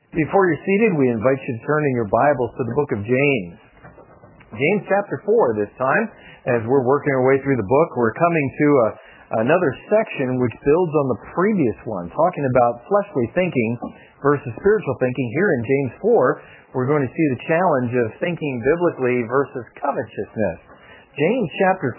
Before you're seated, we invite you to turn in your Bibles to the book of James. James chapter 4 this time. As we're working our way through the book, we're coming to another section which builds on the previous one, talking about fleshly thinking versus spiritual thinking. Here in James 4, we're going to see the challenge of thinking biblically versus covetousness. James chapter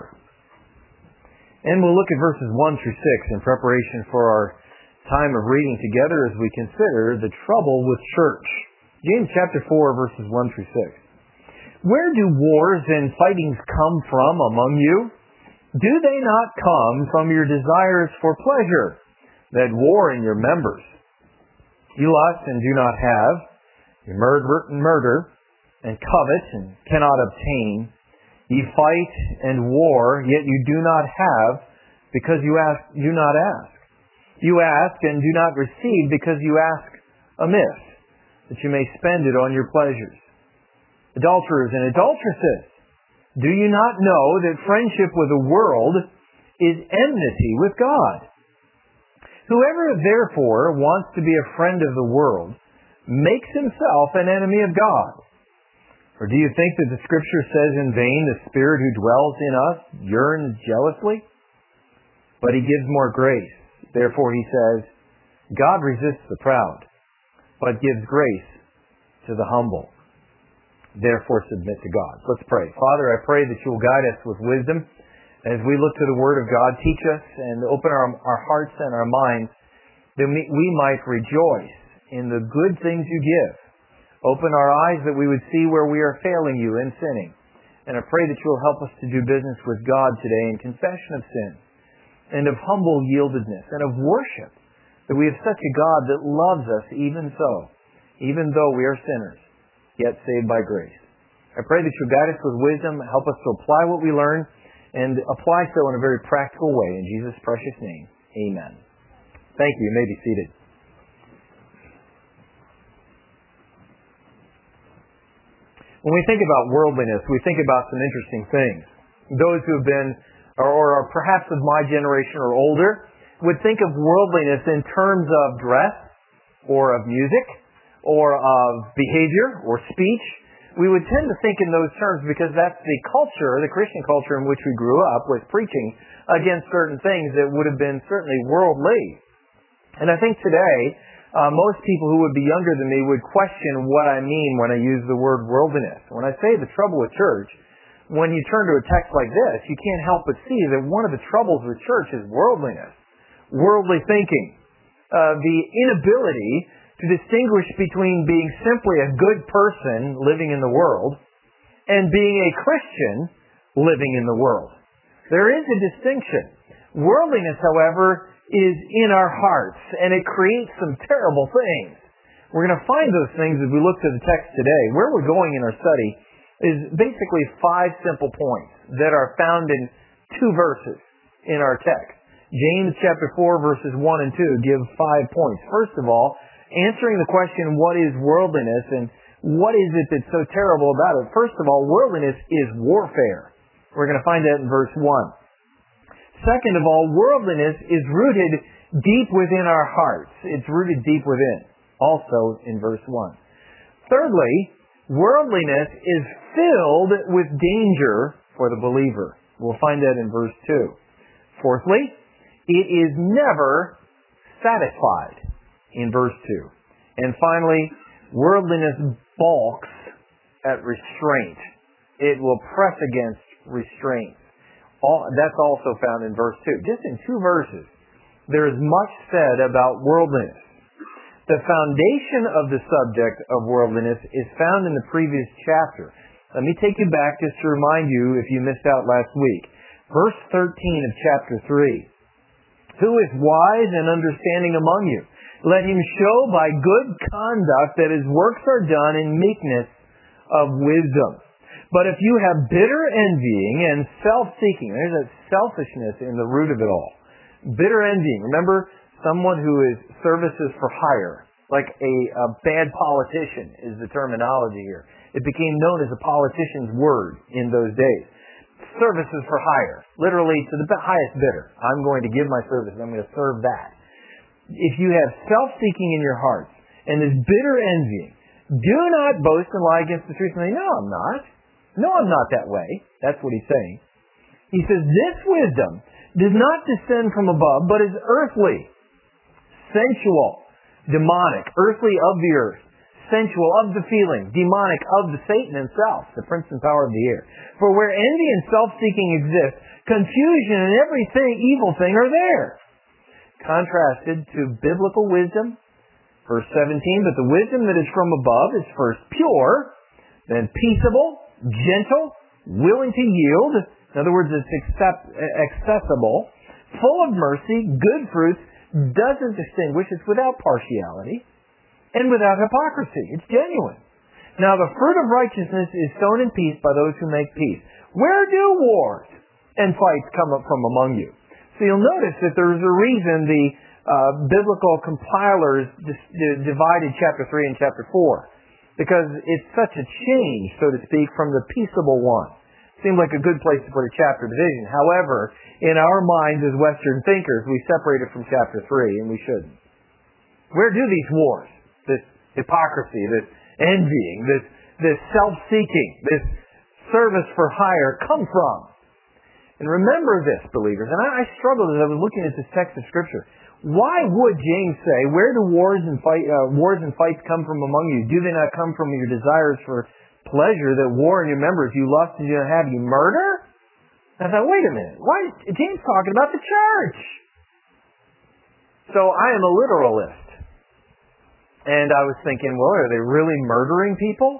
4. And we'll look at verses 1 through 6 in preparation for our time of reading together as we consider the trouble with church. James chapter 4, verses 1 through 6. Where do wars and fightings come from among you? Do they not come from your desires for pleasure that war in your members? You lust and do not have. You murder and covet and cannot obtain. Ye fight and war, yet you do not have, because you do not ask. You ask and do not receive because you ask amiss, that you may spend it on your pleasures. Adulterers and adulteresses, do you not know that friendship with the world is enmity with God? Whoever therefore wants to be a friend of the world makes himself an enemy of God. Or do you think that the Scripture says in vain, the Spirit who dwells in us yearns jealously? But He gives more grace. Therefore, he says, God resists the proud, but gives grace to the humble. Therefore, submit to God. Let's pray. Father, I pray that you will guide us with wisdom as we look to the Word of God. Teach us and open our hearts and our minds that we might rejoice in the good things you give. Open our eyes that we would see where we are failing you and sinning. And I pray that you will help us to do business with God today in confession of sin, and of humble yieldedness, and of worship, that we have such a God that loves us even so, even though we are sinners, yet saved by grace. I pray that you guide us with wisdom, help us to apply what we learn, and apply so in a very practical way. In Jesus' precious name, amen. Thank you. You may be seated. When we think about worldliness, we think about some interesting things. Those who have been or perhaps of my generation or older, would think of worldliness in terms of dress, or of music, or of behavior, or speech. We would tend to think in those terms because that's the culture, the Christian culture in which we grew up, was preaching against certain things that would have been certainly worldly. And I think today, most people who would be younger than me would question what I mean when I use the word worldliness. When I say the trouble with church, when you turn to a text like this, you can't help but see that one of the troubles with church is worldliness, worldly thinking, the inability to distinguish between being simply a good person living in the world and being a Christian living in the world. There is a distinction. Worldliness, however, is in our hearts, and it creates some terrible things. We're going to find those things as we look to the text today. Where we're going in our study is basically 5 simple points that are found in 2 verses in our text. James chapter 4 verses 1 and 2 give 5 points. First of all, answering the question, what is worldliness and what is it that's so terrible about it? First of all, worldliness is warfare. We're going to find that in verse 1. Second of all, worldliness is rooted deep within our hearts. It's rooted deep within, also in verse 1. Thirdly, worldliness is filled with danger for the believer. We'll find that in verse 2. Fourthly, it is never satisfied in verse 2. And finally, worldliness balks at restraint. It will press against restraint. That's also found in verse 2. Just in 2 verses, there is much said about worldliness. The foundation of the subject of worldliness is found in the previous chapter. Let me take you back just to remind you if you missed out last week. Verse 13 of chapter 3. Who is wise and understanding among you? Let him show by good conduct that his works are done in meekness of wisdom. But if you have bitter envying and self-seeking, there's that selfishness in the root of it all. Bitter envying. Remember, someone who is services for hire, like a bad politician is the terminology here. It became known as a politician's word in those days. Services for hire, literally to the highest bidder. I'm going to give my services. I'm going to serve that. If you have self-seeking in your hearts and this bitter envying. Do not boast and lie against the truth and say, no, I'm not. No, I'm not that way. That's what he's saying. He says, this wisdom does not descend from above, but is earthly, sensual, demonic, earthly of the earth, sensual of the feeling, demonic of the Satan himself, the prince and power of the air. For where envy and self-seeking exist, confusion and everything evil thing are there. Contrasted to biblical wisdom, verse 17, but the wisdom that is from above is first pure, then peaceable, gentle, willing to yield. In other words, it's accessible, full of mercy, good fruits, doesn't distinguish, it's without partiality, and without hypocrisy. It's genuine. Now the fruit of righteousness is sown in peace by those who make peace. Where do wars and fights come up from among you? So you'll notice that there's a reason the biblical compilers divided chapter 3 and chapter 4. Because it's such a change, so to speak, from the peaceable one. Seemed like a good place to put a chapter division. However, in our minds as Western thinkers, we separate it from chapter 3, and we shouldn't. Where do these wars, this hypocrisy, this envying, this self-seeking, this service for hire come from? And remember this, believers, and I struggled as I was looking at this text of Scripture. Why would James say, where do wars and fights come from among you? Do they not come from your desires for pleasure that war in your members? You lust and you don't have, you murder? I thought, wait a minute. Why is James talking about the church? So I am a literalist. And I was thinking, well, are they really murdering people?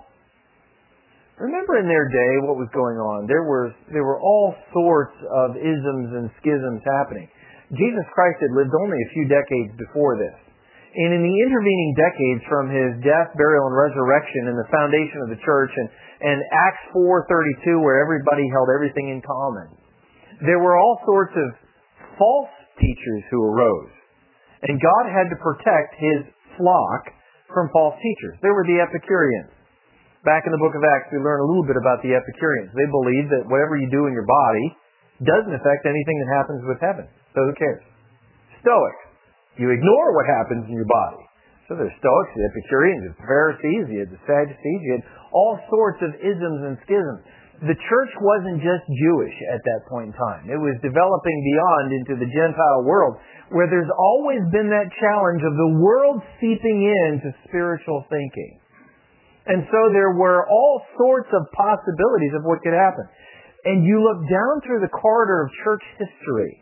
Remember in their day what was going on? There were all sorts of isms and schisms happening. Jesus Christ had lived only a few decades before this. And in the intervening decades from His death, burial, and resurrection and the foundation of the church and Acts 4:32 where everybody held everything in common, there were all sorts of false teachers who arose. And God had to protect His flock from false teachers. There were the Epicureans. Back in the book of Acts, we learn a little bit about the Epicureans. They believed that whatever you do in your body doesn't affect anything that happens with heaven. So who cares? Stoics. You ignore what happens in your body. So there's Stoics, the Epicureans, the Pharisees, you had the Sadducees, you had all sorts of isms and schisms. The church wasn't just Jewish at that point in time. It was developing beyond into the Gentile world, where there's always been that challenge of the world seeping into spiritual thinking. And so there were all sorts of possibilities of what could happen. And you look down through the corridor of church history.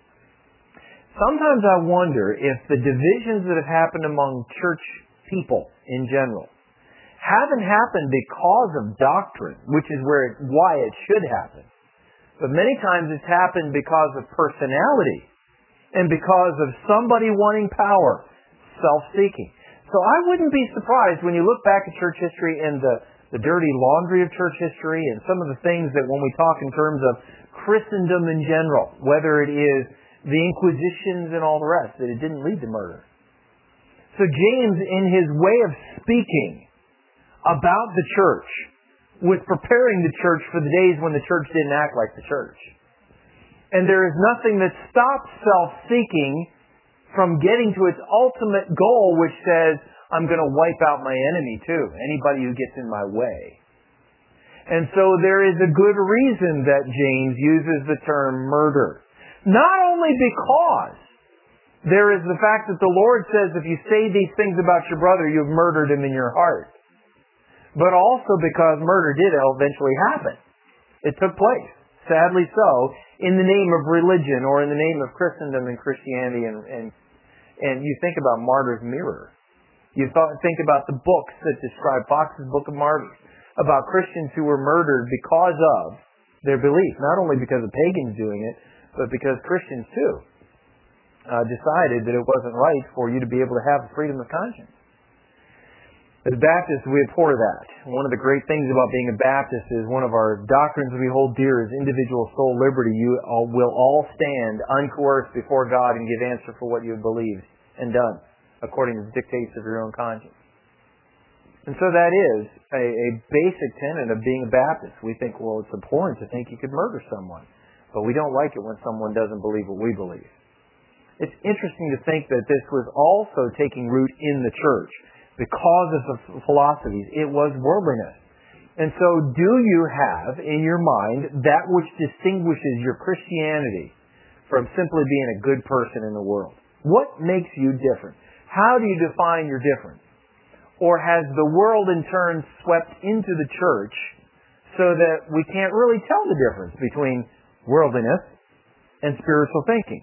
Sometimes I wonder if the divisions that have happened among church people in general haven't happened because of doctrine, which is why it should happen. But many times it's happened because of personality and because of somebody wanting power, self-seeking. So I wouldn't be surprised when you look back at church history and the dirty laundry of church history and some of the things that when we talk in terms of Christendom in general, whether it is the Inquisitions and all the rest, that it didn't lead to murder. So James, in his way of speaking about the church, was preparing the church for the days when the church didn't act like the church. And there is nothing that stops self-seeking from getting to its ultimate goal, which says, I'm going to wipe out my enemy too, anybody who gets in my way. And so there is a good reason that James uses the term murder. Not only because there is the fact that the Lord says if you say these things about your brother, you've murdered him in your heart. But also because murder did eventually happen. It took place, sadly so, in the name of religion or in the name of Christendom and Christianity. And you think about Martyr's Mirror. You think about the books that describe Fox's Book of Martyrs, about Christians who were murdered because of their belief, not only because of pagans doing it, but because Christians too decided that it wasn't right for you to be able to have freedom of conscience. As Baptists, we abhor that. One of the great things about being a Baptist is one of our doctrines we hold dear is individual soul liberty. You will all stand uncoerced before God and give answer for what you have believed and done, according to the dictates of your own conscience. And so that is a basic tenet of being a Baptist. We think, well, it's abhorrent to think you could murder someone. But we don't like it when someone doesn't believe what we believe. It's interesting to think that this was also taking root in the church. because of the philosophies. It was worldliness. And so do you have in your mind that which distinguishes your Christianity from simply being a good person in the world? What makes you different? How do you define your difference? Or has the world in turn swept into the church so that we can't really tell the difference between worldliness and spiritual thinking?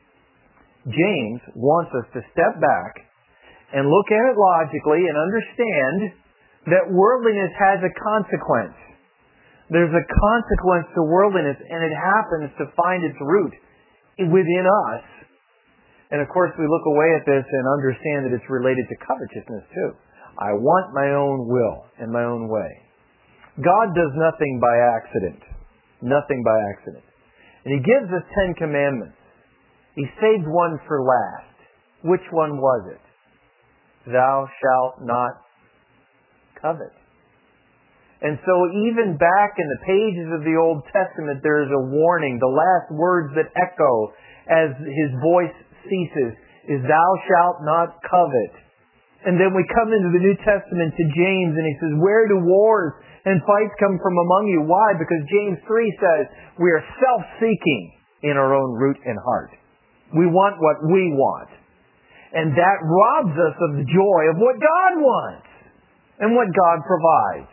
James wants us to step back and look at it logically and understand that worldliness has a consequence. There's a consequence to worldliness, and it happens to find its root within us. And of course, we look away at this and understand that it's related to covetousness too. I want my own will and my own way. God does nothing by accident. Nothing by accident. And He gives us 10 commandments. He saved one for last. Which one was it? Thou shalt not covet. And so even back in the pages of the Old Testament, there is a warning. The last words that echo as His voice ceases is, thou shalt not covet. And then we come into the New Testament to James, and he says, where do wars and fights come from among you? Why? Because James 3 says, we are self-seeking in our own root and heart. We want what we want. And that robs us of the joy of what God wants and what God provides.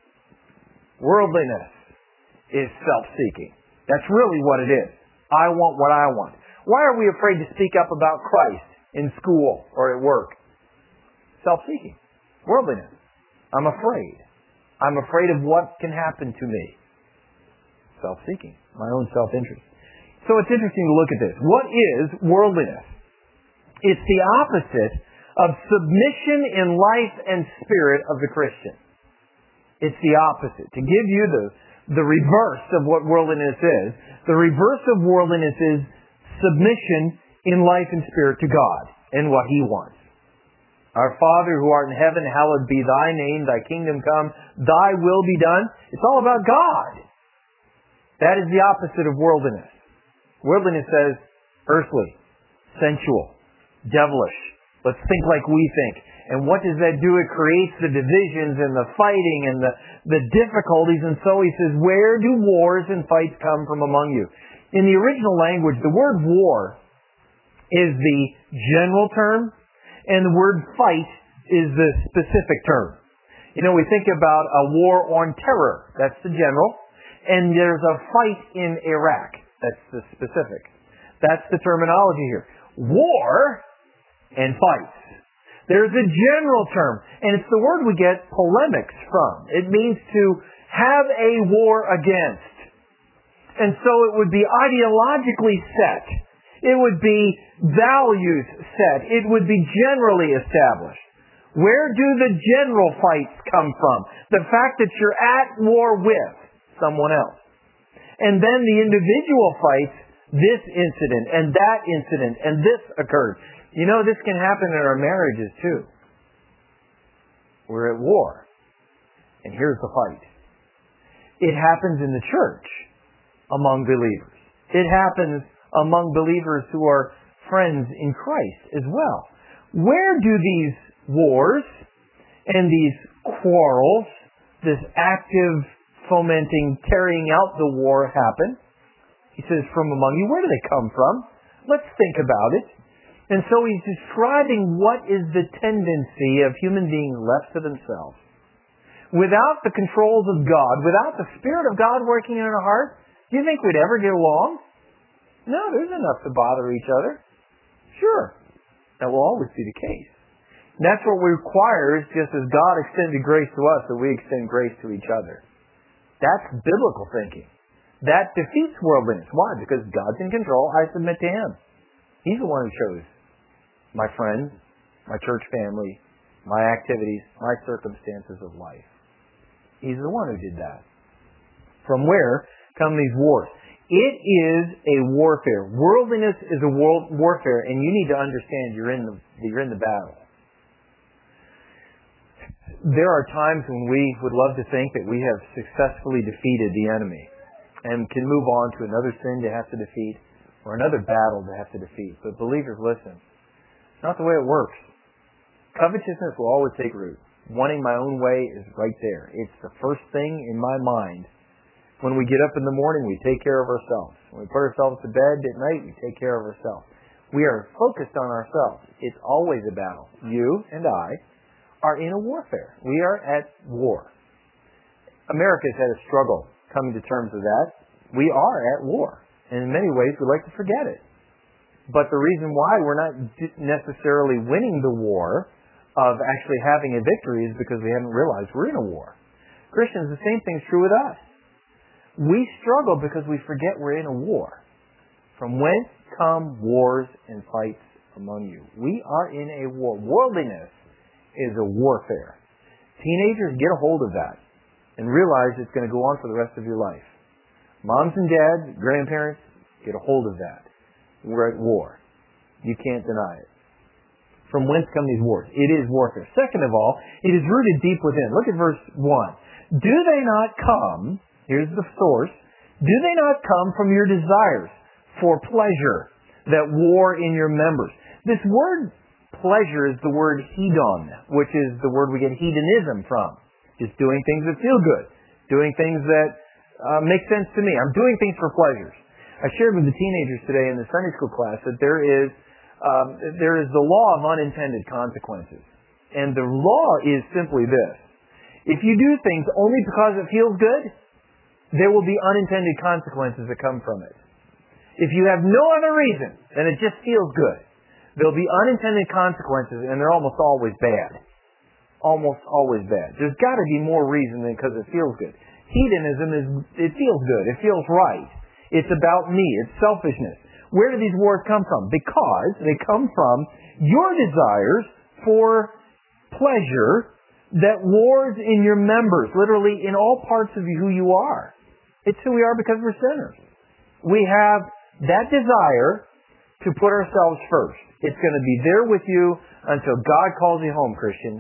Worldliness is self-seeking. That's really what it is. I want what I want. Why are we afraid to speak up about Christ in school or at work? Self-seeking. Worldliness. I'm afraid. I'm afraid of what can happen to me. Self-seeking. My own self-interest. So it's interesting to look at this. What is worldliness? It's the opposite of submission in life and spirit of the Christian. It's the opposite. To give you the reverse of what worldliness is, the reverse of worldliness is submission in life and spirit to God and what He wants. Our Father who art in heaven, hallowed be Thy name, Thy kingdom come, Thy will be done. It's all about God. That is the opposite of worldliness. Worldliness says earthly, sensual, devilish. Let's think like we think. And what does that do? It creates the divisions and the fighting and the difficulties. And so he says, where do wars and fights come from among you? In the original language, the word war is the general term, and the word fight is the specific term. You know, we think about a war on terror. That's the general. And there's a fight in Iraq. That's the specific. That's the terminology here. War and fights. There's a general term, and it's the word we get polemics from. It means to have a war against. And so it would be ideologically set. It would be values set. It would be generally established. Where do the general fights come from? The fact that you're at war with someone else. And then the individual fights, this incident and that incident and this occurred. You know, this can happen in our marriages too. We're at war. And here's the fight. It happens in the church among believers. It happens among believers who are friends in Christ as well. Where do these wars and these quarrels, this active fomenting, carrying out the war happen? He says, from among you. Where do they come from? Let's think about it. And so he's describing what is the tendency of human beings left to themselves. Without the controls of God, without the Spirit of God working in our heart, do you think we'd ever get along? No, there's enough to bother each other. Sure. That will always be the case. And that's what we require, is just as God extended grace to us, that we extend grace to each other. That's biblical thinking. That defeats worldliness. Why? Because God's in control. I submit to Him. He's the one who chose my friends, my church family, my activities, my circumstances of life. He's the one who did that. From where come these wars? It is a warfare. Worldliness is a warfare, and you need to understand you're in the battle. There are times when we would love to think that we have successfully defeated the enemy and can move on to another sin to have to defeat or another battle to have to defeat. But believers, listen. It's not the way it works. Covetousness will always take root. Wanting my own way is right there. It's the first thing in my mind. When we get up in the morning, we take care of ourselves. When we put ourselves to bed at night, we take care of ourselves. We are focused on ourselves. It's always a battle. You and I are in a warfare. We are at war. America has had a struggle coming to terms with that. We are at war. And in many ways, we like to forget it. But the reason why we're not necessarily winning the war of actually having a victory is because we haven't realized we're in a war. Christians, the same thing's true with us. We struggle because we forget we're in a war. From whence come wars and fights among you? We are in a war. Worldliness is a warfare. Teenagers, get a hold of that and realize it's going to go on for the rest of your life. Moms and dads, grandparents, get a hold of that. We're at war. You can't deny it. From whence come these wars? It is warfare. Second of all, it is rooted deep within. Look at verse 1. Do they not come, here's the source, do they not come from your desires for pleasure that war in your members? This word pleasure is the word hedon, which is the word we get hedonism from. Just doing things that feel good. Doing things that make sense to me. I'm doing things for pleasures. I shared with the teenagers today in the Sunday school class that there is the law of unintended consequences. And the law is simply this. If you do things only because it feels good, there will be unintended consequences that come from it. If you have no other reason than it just feels good, there'll be unintended consequences, and they're almost always bad. Almost always bad. There's got to be more reason than because it feels good. Hedonism is, it feels good. It feels right. It's about me. It's selfishness. Where do these wars come from? Because they come from your desires for pleasure that wars in your members, literally in all parts of who you are. It's who we are because we're sinners. We have that desire to put ourselves first. It's going to be there with you until God calls you home, Christian.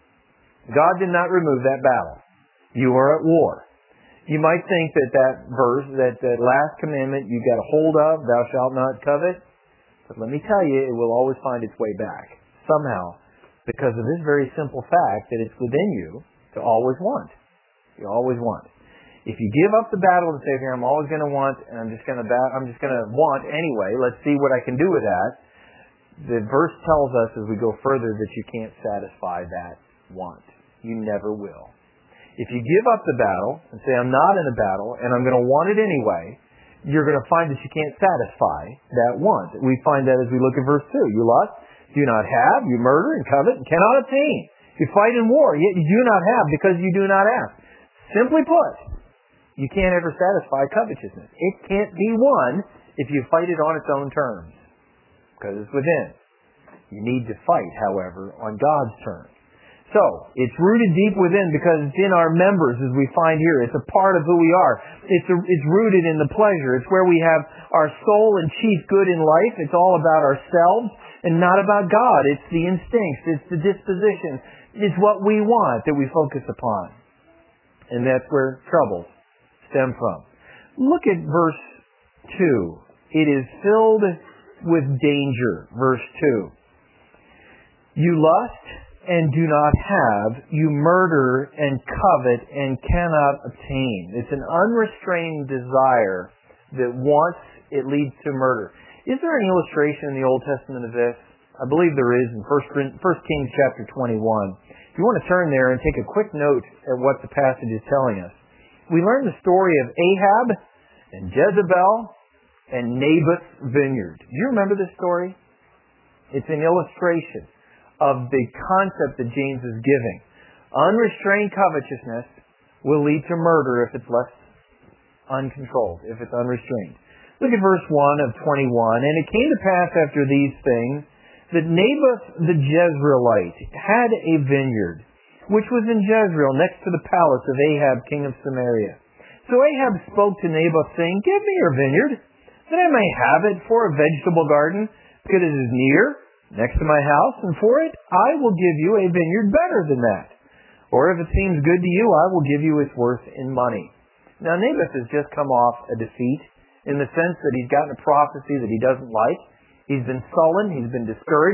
God did not remove that battle. You are at war. You might think that verse, that last commandment you got a hold of, thou shalt not covet. But let me tell you, it will always find its way back. Somehow. Because of this very simple fact that it's within you to always want. You always want. If you give up the battle and say, I'm always going to want, and I'm just going to want anyway, let's see what I can do with that. The verse tells us as we go further that you can't satisfy that want. You never will. If you give up the battle and say, I'm not in a battle and I'm going to want it anyway, you're going to find that you can't satisfy that want. We find that as we look at verse 2. You lust, do not have, you murder and covet and cannot obtain. You fight in war, yet you do not have because you do not ask. Simply put, you can't ever satisfy covetousness. It can't be won if you fight it on its own terms, because it's within. You need to fight, however, on God's terms. So, it's rooted deep within because it's in our members, as we find here. It's a part of who we are. It's rooted in the pleasure. It's where we have our sole and chief good in life. It's all about ourselves and not about God. It's the instincts. It's the disposition. It's what we want that we focus upon. And that's where troubles stem from. Look at verse 2. It is filled with danger. Verse 2. You lust and do not have, you murder and covet and cannot obtain. It's an unrestrained desire that once it leads to murder. Is there an illustration in the Old Testament of this? I believe there is in 1 Kings chapter 21. If you want to turn there and take a quick note at what the passage is telling us. We learn the story of Ahab and Jezebel and Naboth's vineyard. Do you remember this story? It's an illustration of the concept that James is giving. Unrestrained covetousness will lead to murder if it's left uncontrolled, if it's unrestrained. Look at verse 1 of 21. And it came to pass after these things that Naboth the Jezreelite had a vineyard, which was in Jezreel, next to the palace of Ahab, king of Samaria. So Ahab spoke to Naboth, saying, Give me your vineyard, that I may have it for a vegetable garden, because it is near, next to my house, and for it I will give you a vineyard better than that. Or if it seems good to you, I will give you its worth in money. Now Naboth has just come off a defeat, in the sense that he's gotten a prophecy that he doesn't like. He's been sullen, he's been discouraged.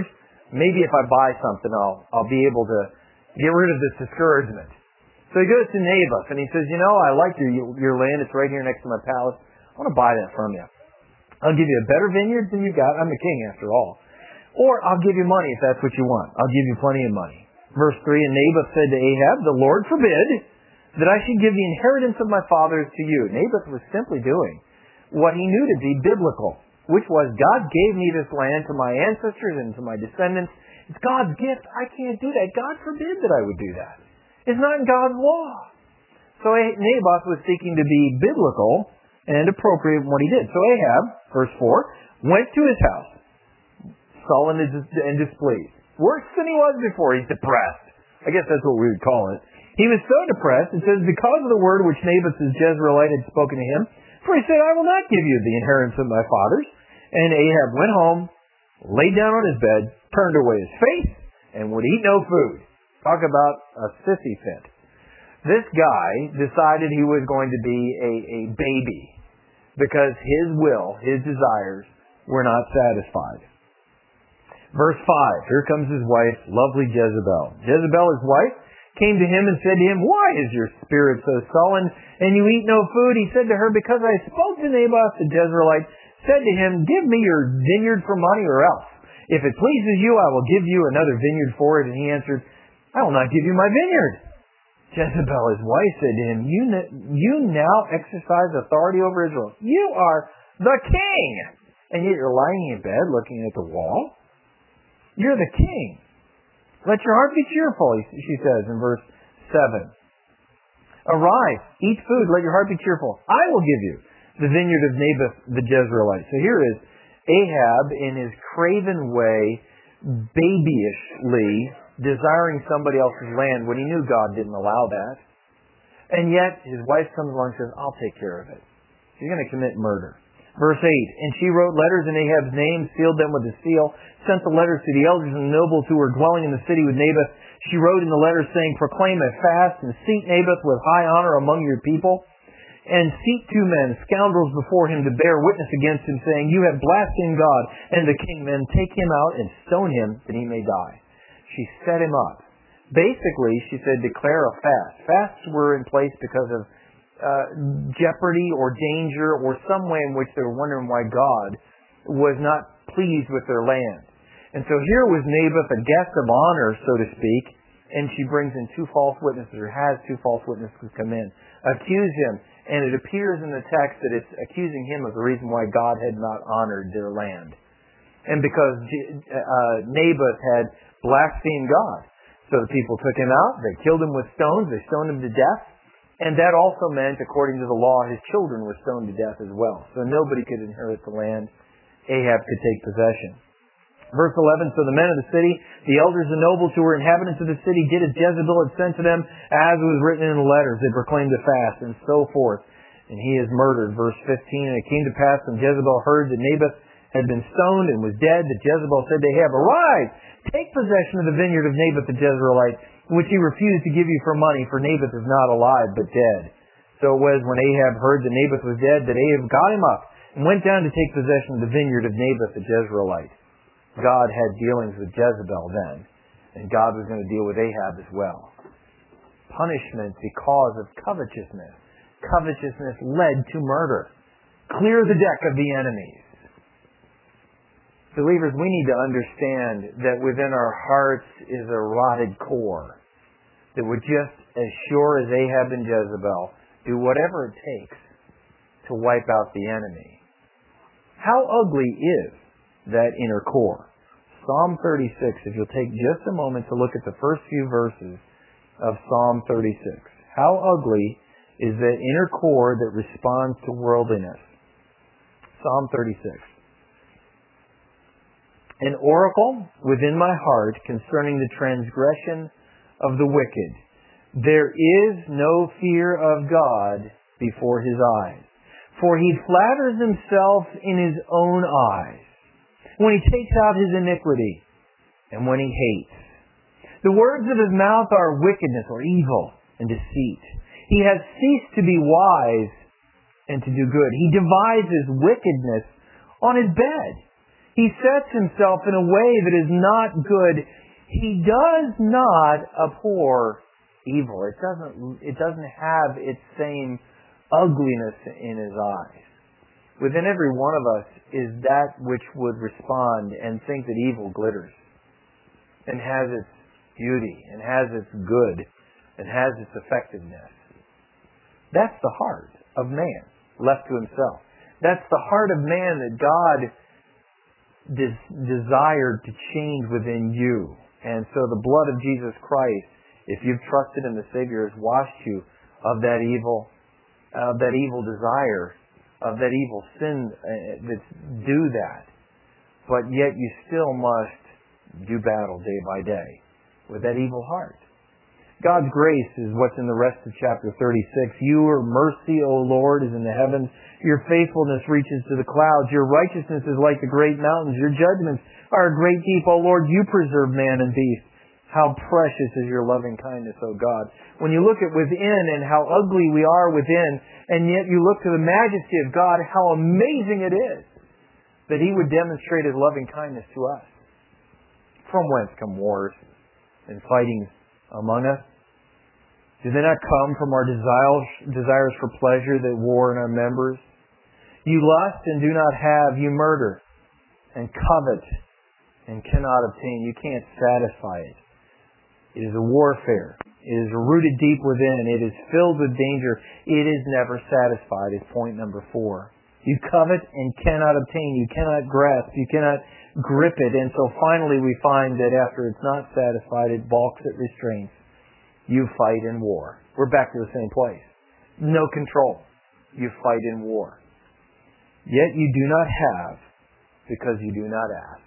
Maybe if I buy something, I'll be able to get rid of this discouragement. So he goes to Naboth and he says, I like your land. It's right here next to my palace. I want to buy that from you. I'll give you a better vineyard than you got. I'm the king after all. Or I'll give you money if that's what you want. I'll give you plenty of money. Verse 3, and Naboth said to Ahab, the Lord forbid that I should give the inheritance of my fathers to you. Naboth was simply doing what he knew to be biblical, which was God gave me this land to my ancestors and to my descendants. It's God's gift. I can't do that. God forbid that I would do that. It's not in God's law. So Naboth was seeking to be biblical and appropriate in what he did. So Ahab, verse 4, went to his house, sullen and displeased. Worse than he was before. He's depressed. I guess that's what we would call it. He was so depressed, it says, because of the word which Naboth the Jezreelite had spoken to him, for he said, I will not give you the inheritance of my fathers. And Ahab went home, laid down on his bed, turned away his face, and would eat no food. Talk about a sissy fit. This guy decided he was going to be a baby because his will, his desires, were not satisfied. Verse 5, here comes his wife, lovely Jezebel. Jezebel, his wife, came to him and said to him, why is your spirit so sullen and you eat no food? He said to her, because I spoke to Naboth the Jezreelite, said to him, give me your vineyard for money or else. If it pleases you, I will give you another vineyard for it. And he answered, I will not give you my vineyard. Jezebel, his wife, said to him, you now exercise authority over Israel. You are the king. And yet you're lying in bed looking at the wall. You're the king. Let your heart be cheerful, she says in verse 7. Arise, eat food, let your heart be cheerful. I will give you the vineyard of Naboth the Jezreelite. So here is Ahab in his craven way, babyishly desiring somebody else's land when he knew God didn't allow that. And yet his wife comes along and says, I'll take care of it. She's going to commit murder. Verse 8, and she wrote letters in Ahab's name, sealed them with a seal, sent the letters to the elders and nobles who were dwelling in the city with Naboth. She wrote in the letters saying, proclaim a fast and seat Naboth with high honor among your people, and seat 2 men, scoundrels before him to bear witness against him, saying, you have blasphemed God and the king. Men, take him out and stone him that he may die. She set him up. Basically, she said, declare a fast. Fasts were in place because of jeopardy or danger or some way in which they were wondering why God was not pleased with their land. And so here was Naboth, a guest of honor, so to speak, and she brings in 2 false witnesses, or has 2 false witnesses come in, accuse him, and it appears in the text that it's accusing him of the reason why God had not honored their land. And because Naboth had blasphemed God. So the people took him out, they killed him with stones, they stoned him to death, and that also meant, according to the law, his children were stoned to death as well. So nobody could inherit the land. Ahab could take possession. Verse 11, so the men of the city, the elders and nobles who were inhabitants of the city, did as Jezebel had sent to them, as was written in the letters. They proclaimed a fast, and so forth. And he is murdered. Verse 15, and it came to pass when Jezebel heard that Naboth had been stoned and was dead, that Jezebel said to Ahab, arise, take possession of the vineyard of Naboth the Jezreelite, which he refused to give you for money, for Naboth is not alive, but dead. So it was when Ahab heard that Naboth was dead, that Ahab got him up and went down to take possession of the vineyard of Naboth the Jezreelite. God had dealings with Jezebel then, and God was going to deal with Ahab as well. Punishment because of covetousness. Covetousness led to murder. Clear the deck of the enemies. Believers, we need to understand that within our hearts is a rotted core that would just as sure as Ahab and Jezebel do whatever it takes to wipe out the enemy. How ugly is that inner core? Psalm 36, if you'll take just a moment to look at the first few verses of Psalm 36. How ugly is that inner core that responds to worldliness? Psalm 36. An oracle within my heart concerning the transgression of the wicked. There is no fear of God before his eyes, for he flatters himself in his own eyes when he takes out his iniquity and when he hates. The words of his mouth are wickedness or evil and deceit. He has ceased to be wise and to do good. He devises wickedness on his bed. He sets himself in a way that is not good. He does not abhor evil. It doesn't have its same ugliness in his eyes. Within every one of us is that which would respond and think that evil glitters and has its beauty and has its good and has its effectiveness. That's the heart of man, left to himself. That's the heart of man that God desired to change within you. And so the blood of Jesus Christ, if you've trusted in the Savior, has washed you of that evil desire, of that evil sin that's do that. But yet you still must do battle day by day with that evil heart. God's grace is what's in the rest of chapter 36. Your mercy, O Lord, is in the heavens. Your faithfulness reaches to the clouds. Your righteousness is like the great mountains. Your judgments are a great deep. O Lord, you preserve man and beast. How precious is your loving kindness, O God. When you look at within and how ugly we are within, and yet you look to the majesty of God, how amazing it is that He would demonstrate His loving kindness to us. From whence come wars and fightings among us? Do they not come from our desires for pleasure that war in our members? You lust and do not have. You murder and covet and cannot obtain. You can't satisfy it. It is a warfare. It is rooted deep within. It is filled with danger. It is never satisfied, is point number 4. You covet and cannot obtain. You cannot grasp. You cannot grip it. And so finally we find that after it's not satisfied, it balks at restraints. You fight in war. We're back to the same place. No control. You fight in war. Yet you do not have because you do not ask.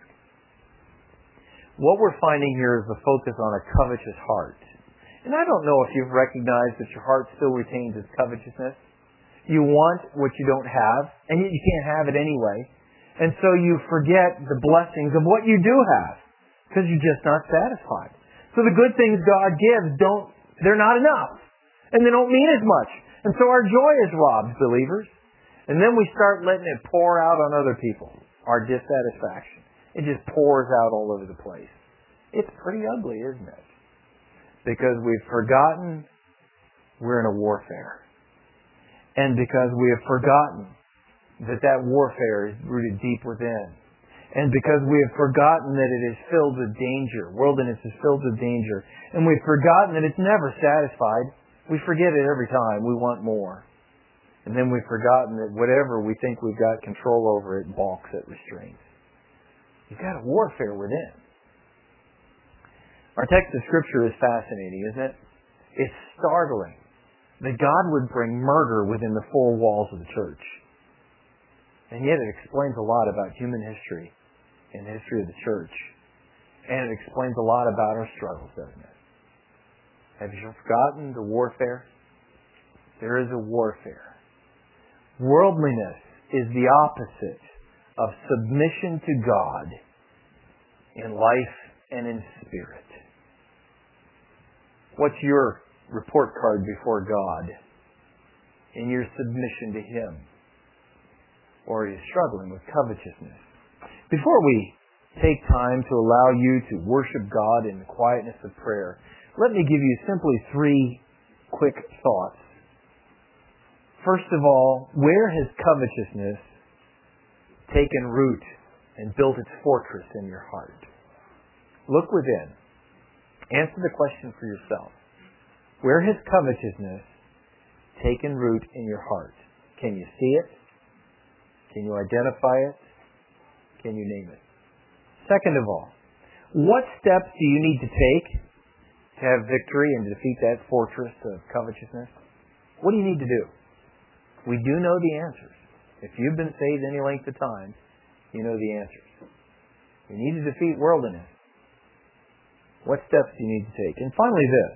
What we're finding here is the focus on a covetous heart. And I don't know if you've recognized that your heart still retains its covetousness. You want what you don't have, and yet you can't have it anyway. And so you forget the blessings of what you do have because you're just not satisfied. So the good things God gives, they're not enough. And they don't mean as much. And so our joy is robbed, believers. And then we start letting it pour out on other people, our dissatisfaction. It just pours out all over the place. It's pretty ugly, isn't it? Because we've forgotten we're in a warfare. And because we have forgotten that warfare is rooted deep within. And because we have forgotten that it is filled with danger. Worldliness is filled with danger. And we've forgotten that it's never satisfied. We forget it every time. We want more. And then we've forgotten that whatever we think we've got control over, it balks at restraints. You've got a warfare within. Our text of Scripture is fascinating, isn't it? It's startling that God would bring murder within the 4 walls of the church. And yet it explains a lot about human history and the history of the church. And it explains a lot about our struggles, doesn't it? Have you forgotten the warfare? There is a warfare. Worldliness is the opposite of submission to God in life and in spirit. What's your report card before God in your submission to Him? Or are you struggling with covetousness? Before we take time to allow you to worship God in the quietness of prayer, let me give you simply 3 quick thoughts. First of all, where has covetousness taken root and built its fortress in your heart? Look within. Answer the question for yourself. Where has covetousness taken root in your heart? Can you see it? Can you identify it? Can you name it? Second of all, what steps do you need to take to have victory and to defeat that fortress of covetousness? What do you need to do? We do know the answers. If you've been saved any length of time, you know the answers. You need to defeat worldliness. What steps do you need to take? And finally this.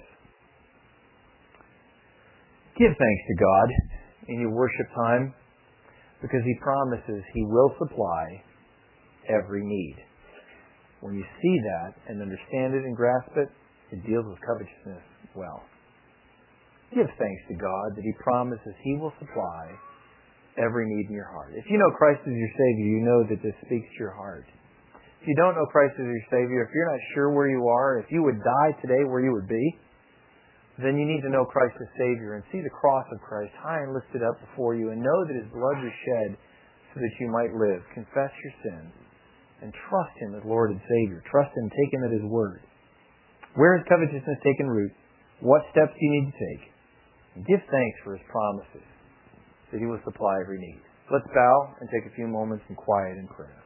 Give thanks to God in your worship time because He promises He will supply every need. When you see that and understand it and grasp it, it deals with covetousness well. Give thanks to God that He promises He will supply every need in your heart. If you know Christ as your Savior, you know that this speaks to your heart. If you don't know Christ as your Savior, if you're not sure where you are, if you would die today where you would be, then you need to know Christ as Savior and see the cross of Christ high and lifted up before you and know that His blood was shed so that you might live. Confess your sins and trust Him as Lord and Savior. Trust Him, take Him at His word. Where has covetousness taken root? What steps do you need to take? And give thanks for His promises, that He will supply every need. Let's bow and take a few moments in quiet and prayer.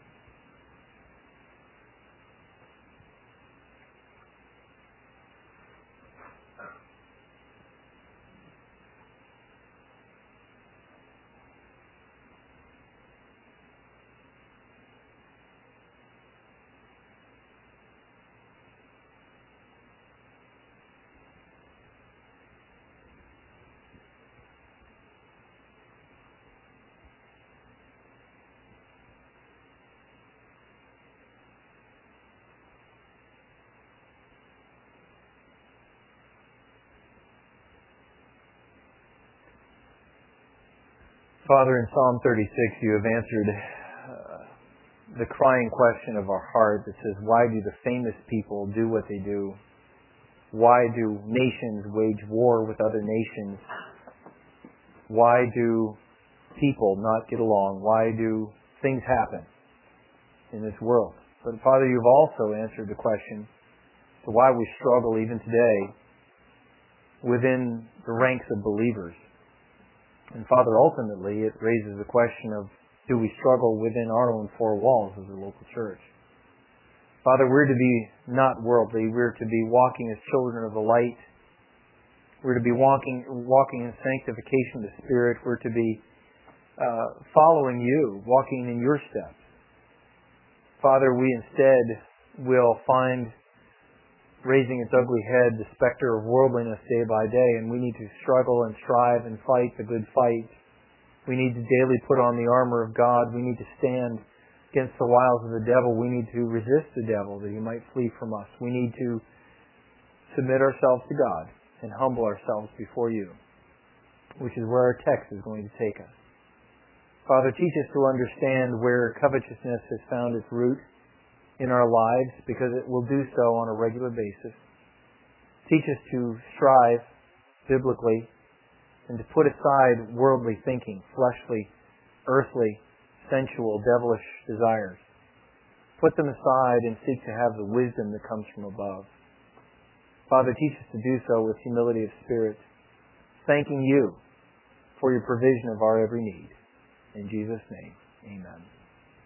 Father, in Psalm 36, you have answered the crying question of our heart that says, why do the famous people do what they do? Why do nations wage war with other nations? Why do people not get along? Why do things happen in this world? But Father, you've also answered the question to why we struggle even today within the ranks of believers. And Father, ultimately, it raises the question of, do we struggle within our own four walls as a local church? Father, we're to be not worldly. We're to be walking as children of the light. We're to be walking in sanctification of the Spirit. We're to be following you, walking in your steps. Father, we instead will find raising its ugly head the specter of worldliness day by day, and we need to struggle and strive and fight the good fight. We need to daily put on the armor of God. We need to stand against the wiles of the devil. We need to resist the devil that he might flee from us. We need to submit ourselves to God and humble ourselves before you, which is where our text is going to take us. Father, teach us to understand where covetousness has found its root in our lives, because it will do so on a regular basis. Teach us to strive biblically and to put aside worldly thinking, fleshly, earthly, sensual, devilish desires. Put them aside and seek to have the wisdom that comes from above. Father, teach us to do so with humility of spirit, thanking you for your provision of our every need. In Jesus' name, amen.